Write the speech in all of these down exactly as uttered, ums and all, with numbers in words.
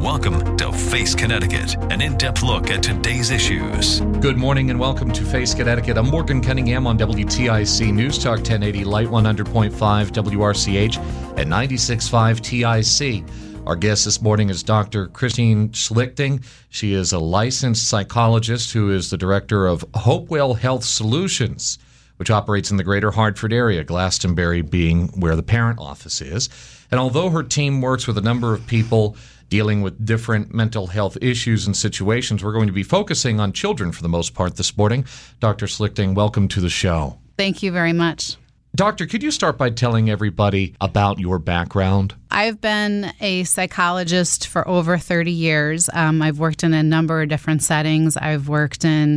Welcome to Face Connecticut, an in-depth look at today's issues. Good morning and welcome to Face Connecticut. I'm Morgan Cunningham on W T I C News Talk ten eighty Light one hundred point five W R C H and ninety-six point five T I C. Our guest this morning is Doctor Christine Schlichting. She is a licensed psychologist who is the director of Hopewell Health Solutions, which operates in the greater Hartford area, Glastonbury being where the parent office is. And although her team works with a number of people dealing with different mental health issues and situations, we're going to be focusing on children for the most part this morning. Doctor Schlichting, welcome to the show. Thank you very much. Doctor, could you start by telling everybody about your background? I've been a psychologist for over thirty years. Um, I've worked in a number of different settings. I've worked in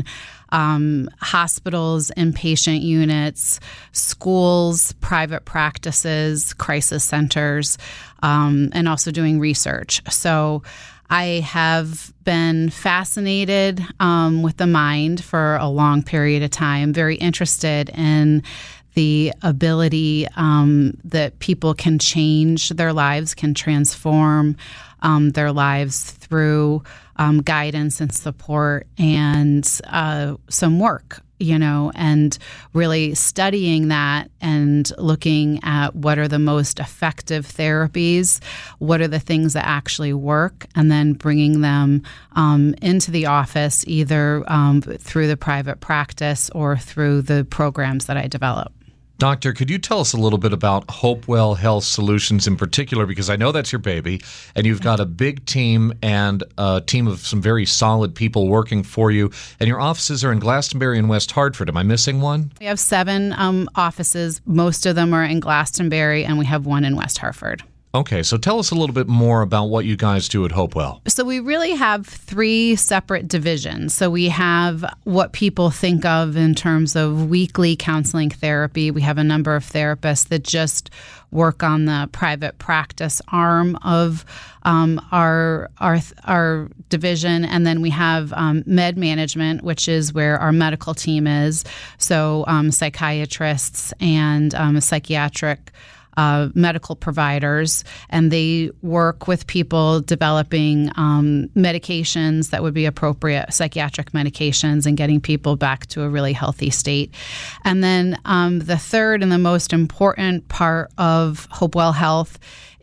um, hospitals, inpatient units, schools, private practices, crisis centers, um, and also doing research. So I have been fascinated um, with the mind for a long period of time, very interested in the ability um, that people can change their lives, can transform um, their lives through um, guidance and support and uh, some work, you know, and really studying that and looking at what are the most effective therapies, what are the things that actually work, and then bringing them um, into the office either um, through the private practice or through the programs that I develop. Doctor, could you tell us a little bit about Hopewell Health Solutions in particular? Because I know that's your baby, and you've got a big team and a team of some very solid people working for you, and your offices are in Glastonbury and West Hartford. Am I missing one? We have seven um, offices. Most of them are in Glastonbury, and we have one in West Hartford. Okay, so tell us a little bit more about what you guys do at Hopewell. So we really have three separate divisions. So we have what people think of in terms of weekly counseling therapy. We have a number of therapists that just work on the private practice arm of um, our, our our division. And then we have um, med management, which is where our medical team is. So um, psychiatrists and um, psychiatric Uh, medical providers, and they work with people developing um, medications that would be appropriate, psychiatric medications, and getting people back to a really healthy state. And then um, the third and the most important part of Hopewell Health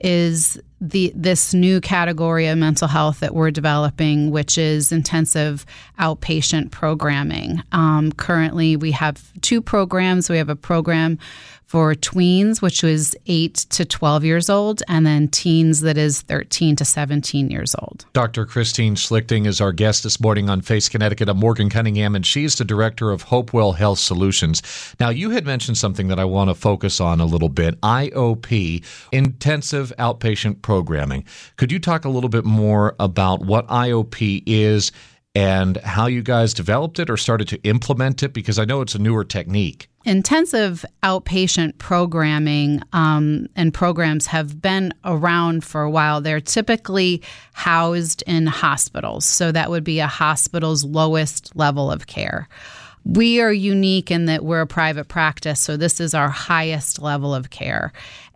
is the this new category of mental health that we're developing, which is intensive outpatient programming. Um, currently, we have two programs. We have a program for tweens, which was eight to twelve years old, and then teens that is thirteen to seventeen years old. Doctor Christine Schlichting is our guest this morning on Face Connecticut. I'm Morgan Cunningham, and she's the director of Hopewell Health Solutions. Now, you had mentioned something that I want to focus on a little bit, I O P, Intensive Outpatient Programming. Could you talk a little bit more about what I O P is and how you guys developed it or started to implement it? Because I know it's a newer technique. Intensive outpatient programming um, and programs have been around for a while. They're typically housed in hospitals, so that would be a hospital's lowest level of care. We are unique in that we're a private practice, so this is our highest level of care.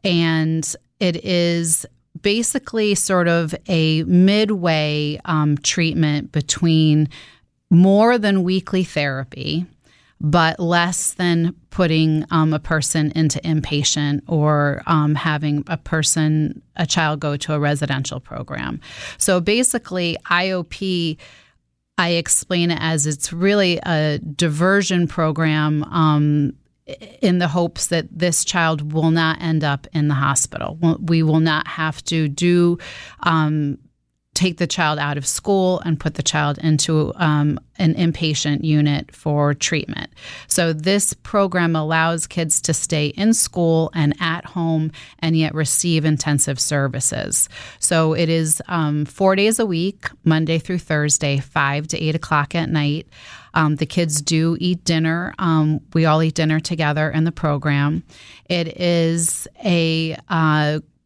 And it is basically sort of a midway um, treatment between more than weekly therapy, but less than putting um, a person into inpatient or um, having a person, a child go to a residential program. So basically, I O P, I explain it as it's really a diversion program um, in the hopes that this child will not end up in the hospital. We will not have to do um, take the child out of school and put the child into um, an inpatient unit for treatment. So this program allows kids to stay in school and at home and yet receive intensive services. So it is um, four days a week, Monday through Thursday, five to eight o'clock at night. Um, the kids do eat dinner. Um, we all eat dinner together in the program. It is a uh,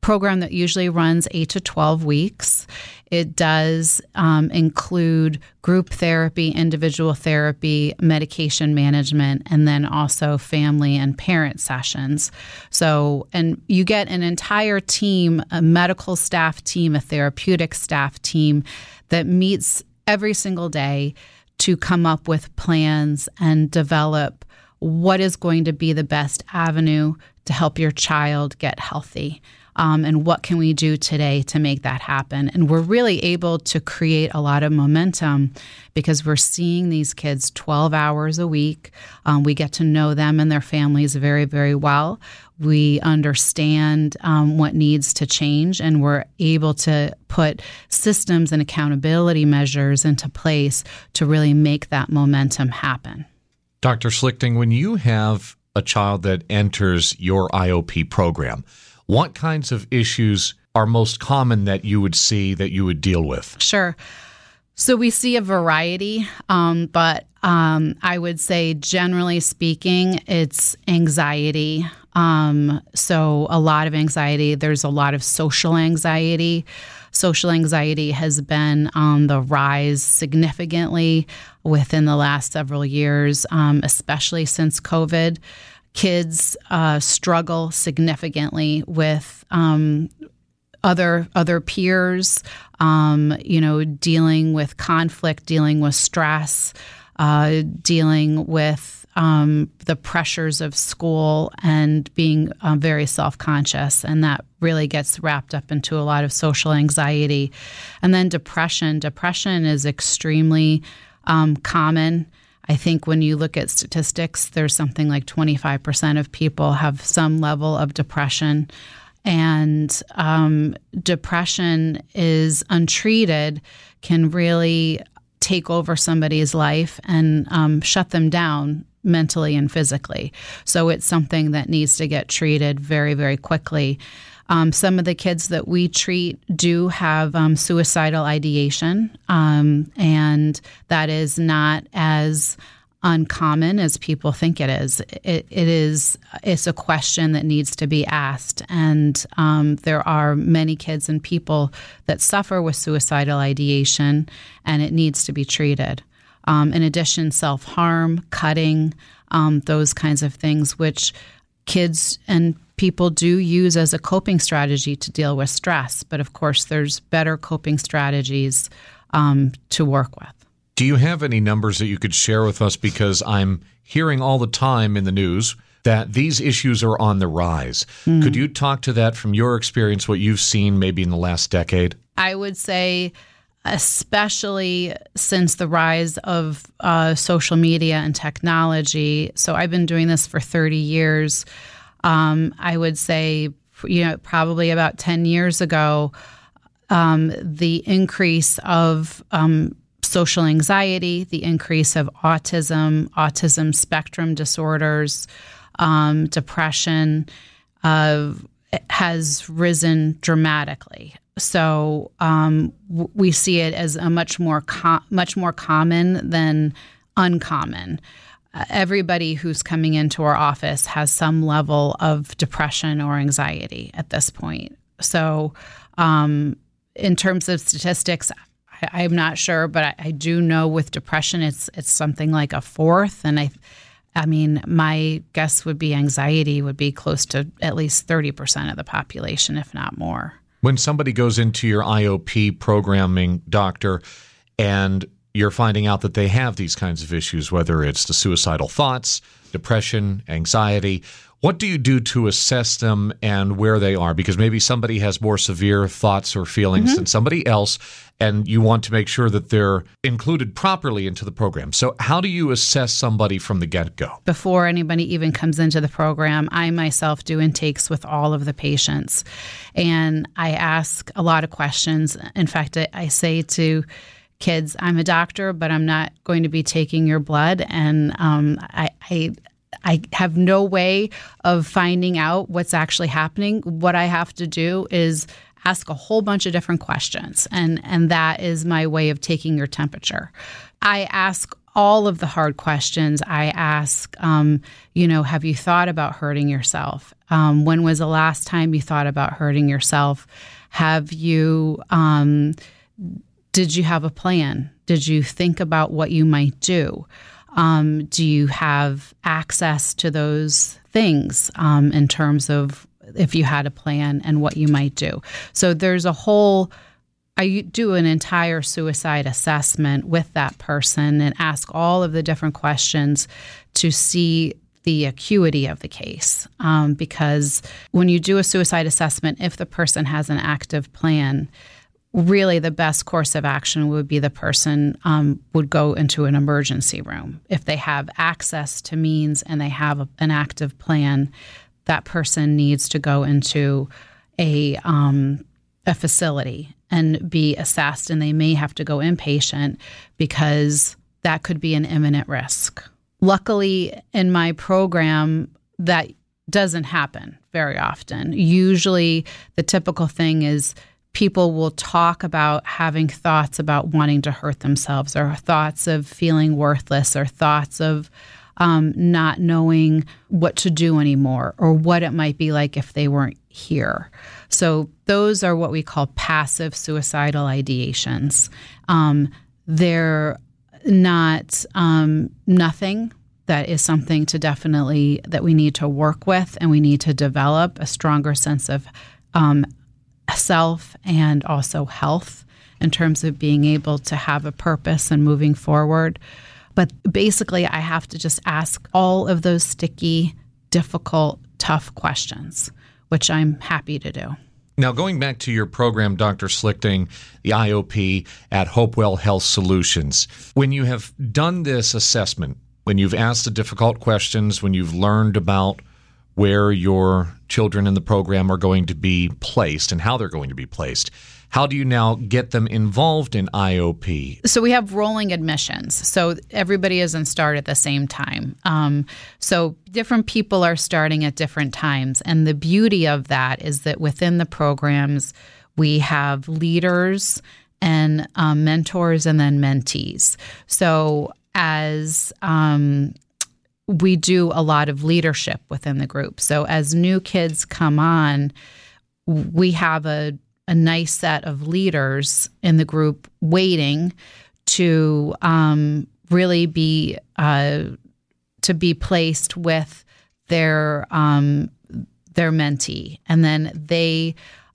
program that usually runs eight to twelve weeks. It does um, include group therapy, individual therapy, medication management, and then also family and parent sessions. So, and you get an entire team, a medical staff team, a therapeutic staff team that meets every single day to come up with plans and develop what is going to be the best avenue to help your child get healthy. Um, and what can we do today to make that happen? And we're really able to create a lot of momentum because we're seeing these kids twelve hours a week. Um, we get to know them and their families very, very well. We understand um, what needs to change, and we're able to put systems and accountability measures into place to really make that momentum happen. Doctor Schlichting, when you have a child that enters your I O P program, what kinds of issues are most common that you would see that you would deal with? Sure. So we see a variety, um, but um, I would say generally speaking, it's anxiety. Um, so a lot of anxiety. There's a lot of social anxiety. Social anxiety has been on the rise significantly within the last several years, um, especially since COVID. Kids uh, struggle significantly with um, other other peers, um, you know, dealing with conflict, dealing with stress, uh, dealing with um, the pressures of school, and being uh, very self-conscious. And that really gets wrapped up into a lot of social anxiety. And then depression. Depression is extremely um, common. I think when you look at statistics, there's something like twenty-five percent of people have some level of depression. And um, depression is untreated, can really take over somebody's life and um, shut them down mentally and physically. So it's something that needs to get treated very, very quickly. Um, some of the kids that we treat do have um, suicidal ideation, um, and that is not as uncommon as people think it is. It, it is. It's a question that needs to be asked, and um, there are many kids and people that suffer with suicidal ideation, and it needs to be treated. Um, in addition, self-harm, cutting, um, those kinds of things, which kids and people do use as a coping strategy to deal with stress. But of course, there's better coping strategies um, to work with. Do you have any numbers that you could share with us? Because I'm hearing all the time in the news that these issues are on the rise. Mm. Could you talk to that from your experience, what you've seen maybe in the last decade? I would say, especially since the rise of uh, social media and technology. So I've been doing this for thirty years. Um, I would say, you know, probably about ten years ago, um, the increase of um, social anxiety, the increase of autism, autism spectrum disorders, um, depression, uh, has risen dramatically. So um, w- we see it as a much more com- much more common than uncommon. Uh, everybody who's coming into our office has some level of depression or anxiety at this point. So um, in terms of statistics, I, I'm not sure, but I, I do know with depression, it's it's something like a fourth. And I, I mean, my guess would be anxiety would be close to at least thirty percent of the population, if not more. When somebody goes into your I O P programming, doctor, and you're finding out that they have these kinds of issues, whether it's the suicidal thoughts, depression, anxiety, what do you do to assess them and where they are? Because maybe somebody has more severe thoughts or feelings mm-hmm. than somebody else, and you want to make sure that they're included properly into the program. So how do you assess somebody from the get-go? Before anybody even comes into the program, I myself do intakes with all of the patients, and I ask a lot of questions. In fact, I say to kids, I'm a doctor, but I'm not going to be taking your blood, and um, I, I I have no way of finding out what's actually happening. What I have to do is ask a whole bunch of different questions, and, and that is my way of taking your temperature. I ask all of the hard questions. I ask, um, you know, have you thought about hurting yourself? Um, when was the last time you thought about hurting yourself? Have you, um, did you have a plan? Did you think about what you might do? Um, do you have access to those things um, in terms of if you had a plan and what you might do? So there's a whole, I do an entire suicide assessment with that person and ask all of the different questions to see the acuity of the case. Um, because when you do a suicide assessment, if the person has an active plan, really the best course of action would be the person um, would go into an emergency room. If they have access to means and they have a, an active plan, that person needs to go into a um, a facility and be assessed, and they may have to go inpatient because that could be an imminent risk. Luckily, in my program, that doesn't happen very often. Usually, the typical thing is people will talk about having thoughts about wanting to hurt themselves, or thoughts of feeling worthless, or thoughts of um, not knowing what to do anymore, or what it might be like if they weren't here. So those are what we call passive suicidal ideations. Um, they're not um, nothing. That is something to definitely that we need to work with, and we need to develop a stronger sense of um, self and also health in terms of being able to have a purpose and moving forward. But basically, I have to just ask all of those sticky, difficult, tough questions, which I'm happy to do. Now, going back to your program, Doctor Slichting, the I O P at Hopewell Health Solutions, when you have done this assessment, when you've asked the difficult questions, when you've learned about where your children in the program are going to be placed and how they're going to be placed, how do you now get them involved in I O P? So we have rolling admissions. So everybody isn't start at the same time. Um, so different people are starting at different times. And the beauty of that is that within the programs, we have leaders and um, mentors and then mentees. So as um, we do a lot of leadership within the group. So as new kids come on, we have a a nice set of leaders in the group waiting to um, really be uh, to be placed with their um, their mentee, and then they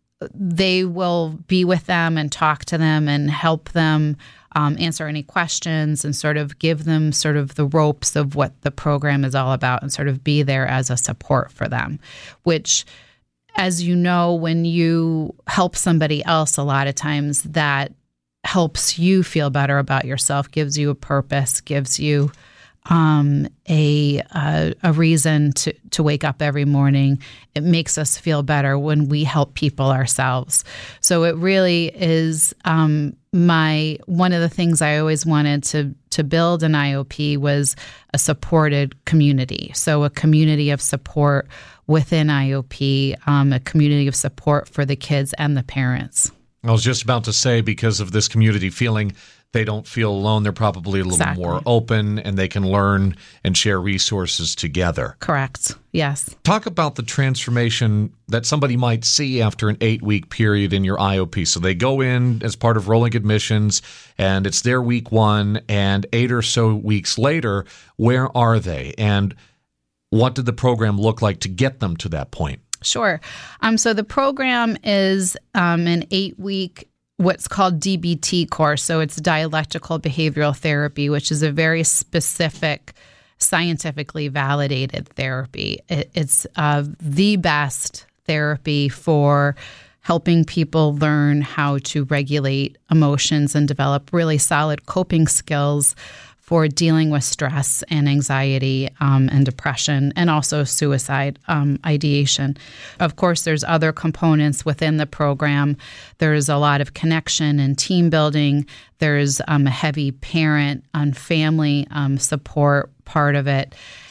they will be with them and talk to them and help them um, answer any questions and sort of give them sort of the ropes of what the program is all about and sort of be there as a support for them, which, as you know, when you help somebody else, a lot of times that helps you feel better about yourself, gives you a purpose, gives you um, a, a a reason to, to wake up every morning. It makes us feel better when we help people ourselves. So it really is um, my one of the things I always wanted to to build an I O P was a supported community. So a community of support within I O P, um, a community of support for the kids and the parents. I was just about to say, because of this community feeling, they don't feel alone. They're probably a little Exactly. more open, and they can learn and share resources together. Correct. Yes. Talk about the transformation that somebody might see after an eight-week period in your I O P. So they go in as part of rolling admissions, and it's their week one, and eight or so weeks later, where are they? And what did the program look like to get them to that point? Sure. Um, so the program is um, an eight-week, what's called D B T course. So it's dialectical behavioral therapy, which is a very specific, scientifically validated therapy. It, it's uh, the best therapy for helping people learn how to regulate emotions and develop really solid coping skills for dealing with stress and anxiety um, and depression, and also suicide um, ideation. Of course, there's other components within the program. There's a lot of connection and team building. There's um, a heavy parent and family um, support part of it.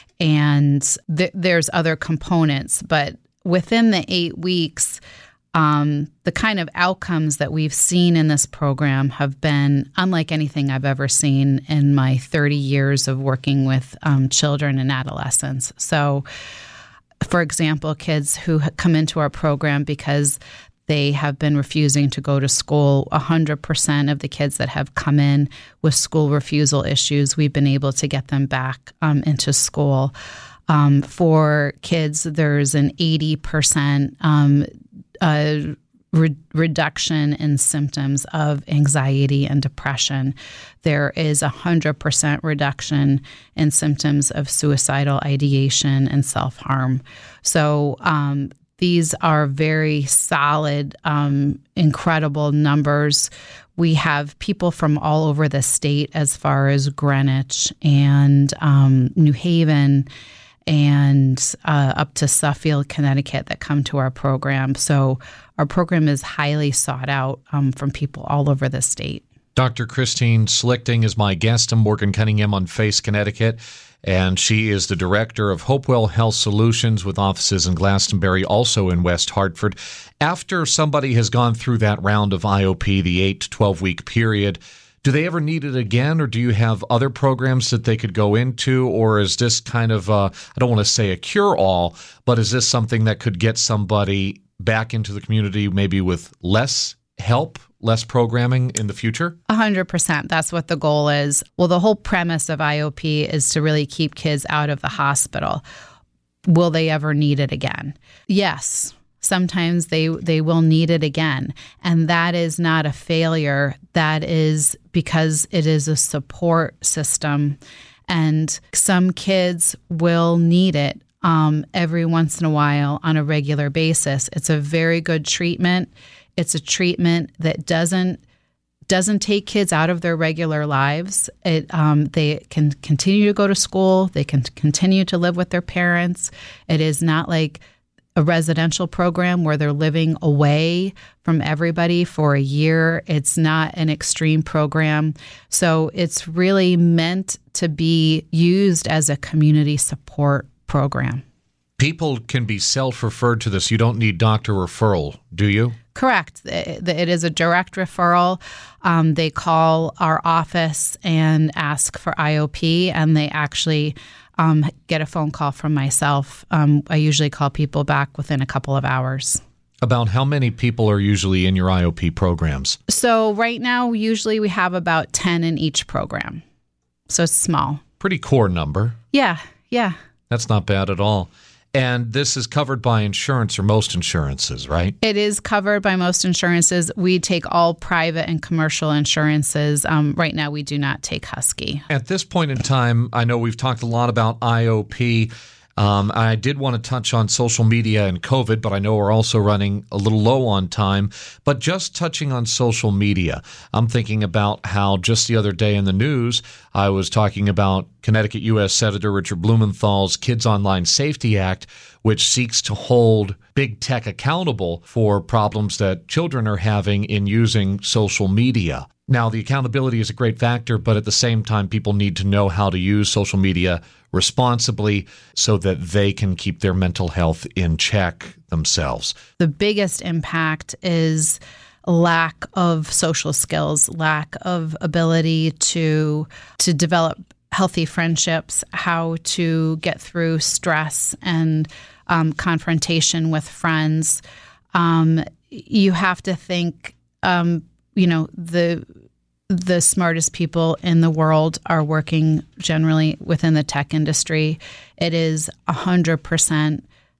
And th- there's other components. But within the eight weeks, Um, the kind of outcomes that we've seen in this program have been unlike anything I've ever seen in my thirty years of working with um, children and adolescents. So for example, kids who come into our program because they have been refusing to go to school. one hundred percent of the kids that have come in with school refusal issues, we've been able to get them back um, into school. Um, for kids, there's an eighty percent um, uh, re- reduction in symptoms of anxiety and depression. There is a one hundred percent reduction in symptoms of suicidal ideation and self-harm. So um, these are very solid, um, incredible numbers. We have people from all over the state as far as Greenwich and um, New Haven and uh, up to Suffield, Connecticut that come to our program. So our program is highly sought out um, from people all over the state. Doctor Christine Slichting is my guest. I'm Morgan Cunningham on Face Connecticut, and she is the director of Hopewell Health Solutions with offices in Glastonbury, also in West Hartford. After somebody has gone through that round of I O P, the eight to twelve-week period, do they ever need it again, or do you have other programs that they could go into, or is this kind of, uh, I don't want to say a cure-all, but is this something that could get somebody back into the community maybe with less help, less programming in the future? A hundred percent. That's what the goal is. Well, the whole premise of I O P is to really keep kids out of the hospital. Will they ever need it again? Yes. Sometimes they, they will need it again. And that is not a failure. That is because it is a support system. And some kids will need it um, every once in a while on a regular basis. It's a very good treatment. It's a treatment that doesn't doesn't take kids out of their regular lives. It um, they can continue to go to school. They can continue to live with their parents. It is not like a residential program where they're living away from everybody for a year. It's not an extreme program. So it's really meant to be used as a community support program. People can be self-referred to this. You don't need doctor referral, do you? Correct. It is a direct referral. Um, they call our office and ask for I O P, and they actually um, get a phone call from myself. Um, I usually call people back within a couple of hours. About how many people are usually in your I O P programs? So right now, usually we have about ten in each program. So it's small. Pretty core number. Yeah, yeah. That's not bad at all. And this is covered by insurance, or most insurances, right? It is covered by most insurances. We take all private and commercial insurances. Um, right now, we do not take Husky. At this point in time, I know we've talked a lot about I O P. Um, I did want to touch on social media and COVID, but I know we're also running a little low on time. But just touching on social media, I'm thinking about how just the other day in the news, I was talking about Connecticut U S Senator Richard Blumenthal's Kids Online Safety Act, which seeks to hold big tech accountable for problems that children are having in using social media. Now, the accountability is a great factor, but at the same time, people need to know how to use social media responsibly so that they can keep their mental health in check themselves. The biggest impact is lack of social skills, lack of ability to to develop healthy friendships, how to get through stress and um, confrontation with friends. Um, you have to think, um, you know, the the smartest people in the world are working generally within the tech industry. It is one hundred percent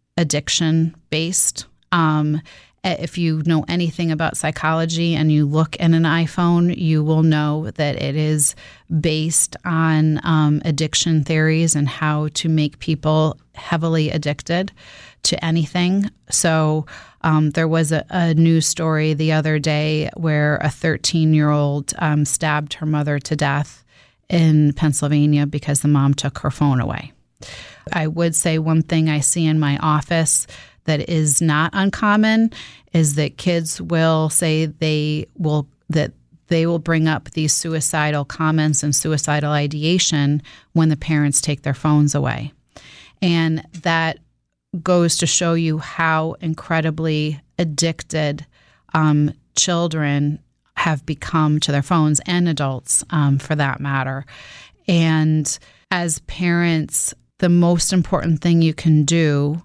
addiction-based. Um, if you know anything about psychology and you look at an iPhone, you will know that it is based on um, addiction theories and how to make people heavily addicted to anything. So um, there was a, a news story the other day where a thirteen-year-old um, stabbed her mother to death in Pennsylvania because the mom took her phone away. I would say one thing I see in my office that is not uncommon is that kids will say they will that they will bring up these suicidal comments and suicidal ideation when the parents take their phones away. And that goes to show you how incredibly addicted um, children have become to their phones, and adults um, for that matter. And as parents, the most important thing you can do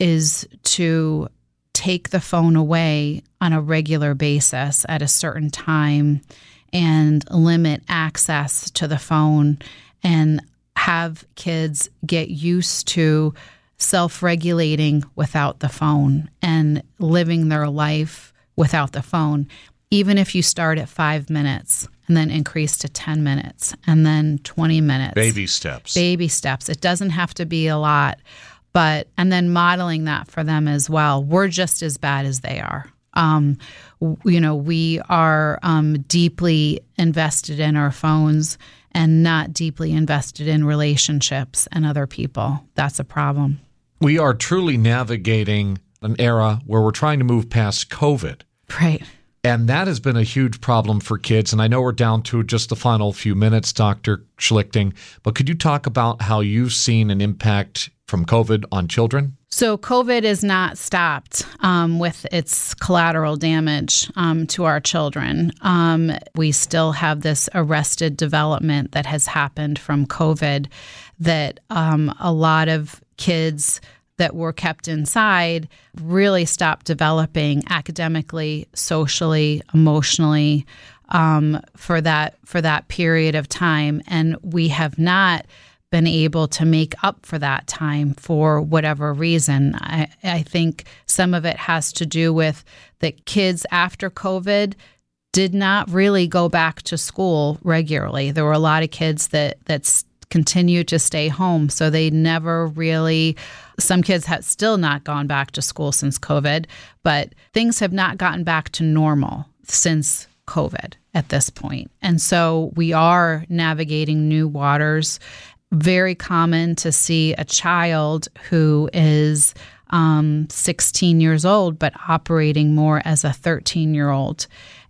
is to take the phone away on a regular basis at a certain time and limit access to the phone and have kids get used to self-regulating without the phone and living their life without the phone, even if you start at five minutes and then increase to ten minutes and then twenty minutes. Baby steps. Baby steps. It doesn't have to be a lot, but, and then modeling that for them as well. We're just as bad as they are. Um, you know, we are um, deeply invested in our phones and not deeply invested in relationships and other people. That's a problem. We are truly navigating an era where we're trying to move past COVID. Right. And that has been a huge problem for kids. And I know we're down to just the final few minutes, Doctor Schlichting, but could you talk about how you've seen an impact from COVID on children? So COVID is not stopped um, with its collateral damage um, to our children. Um, we still have this arrested development that has happened from COVID that um, a lot of kids that were kept inside really stopped developing academically, socially, emotionally um, for that for that period of time. And we have not been able to make up for that time for whatever reason. I, I think some of it has to do with that kids after COVID did not really go back to school regularly. There were a lot of kids that that continued to stay home, so they never really, some kids have still not gone back to school since COVID, but things have not gotten back to normal since COVID at this point. And so we are navigating new waters. Very common to see a child who is um, sixteen years old, but operating more as a thirteen-year-old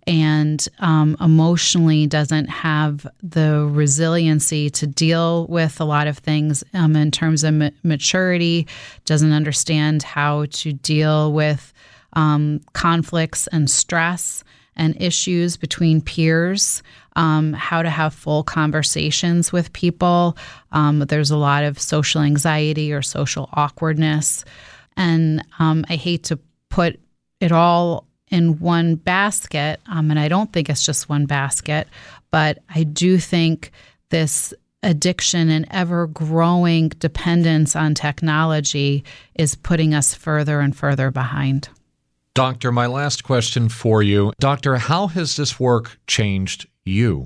and um, emotionally doesn't have the resiliency to deal with a lot of things um, in terms of ma- maturity, doesn't understand how to deal with um, conflicts and stress and issues between peers, um, how to have full conversations with people. Um, there's a lot of social anxiety or social awkwardness. And um, I hate to put it all in one basket, um, and I don't think it's just one basket, but I do think this addiction and ever-growing dependence on technology is putting us further and further behind. Doctor, my last question for you. Doctor, how has this work changed you?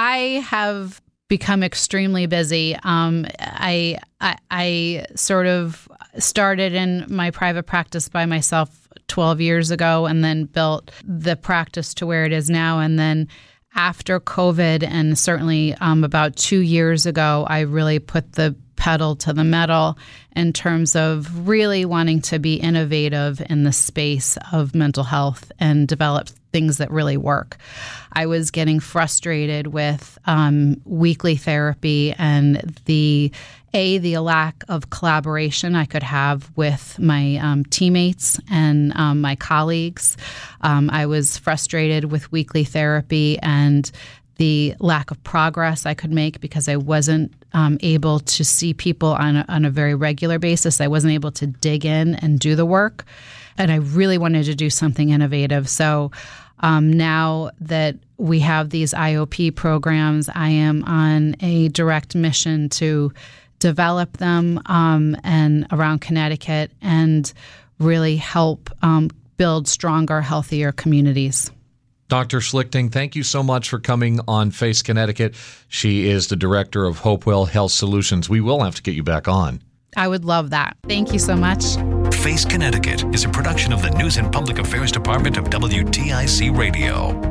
I have become extremely busy. Um, I, I I sort of started in my private practice by myself twelve years ago and then built the practice to where it is now. And then after COVID and certainly um, about two years ago, I really put the pedal to the metal in terms of really wanting to be innovative in the space of mental health and develop things that really work. I was getting frustrated with um, weekly therapy and the A, the lack of collaboration I could have with my um, teammates and um, my colleagues. Um, I was frustrated with weekly therapy and the lack of progress I could make because I wasn't um, able to see people on a, on a very regular basis. I wasn't able to dig in and do the work. And I really wanted to do something innovative. So um, now that we have these I O P programs, I am on a direct mission to develop them um, and around Connecticut and really help um, build stronger, healthier communities. Doctor Schlichting, thank you so much for coming on Face Connecticut. She is the director of Hopewell Health Solutions. We will have to get you back on. I would love that. Thank you so much. Face Connecticut is a production of the News and Public Affairs Department of W T I C Radio.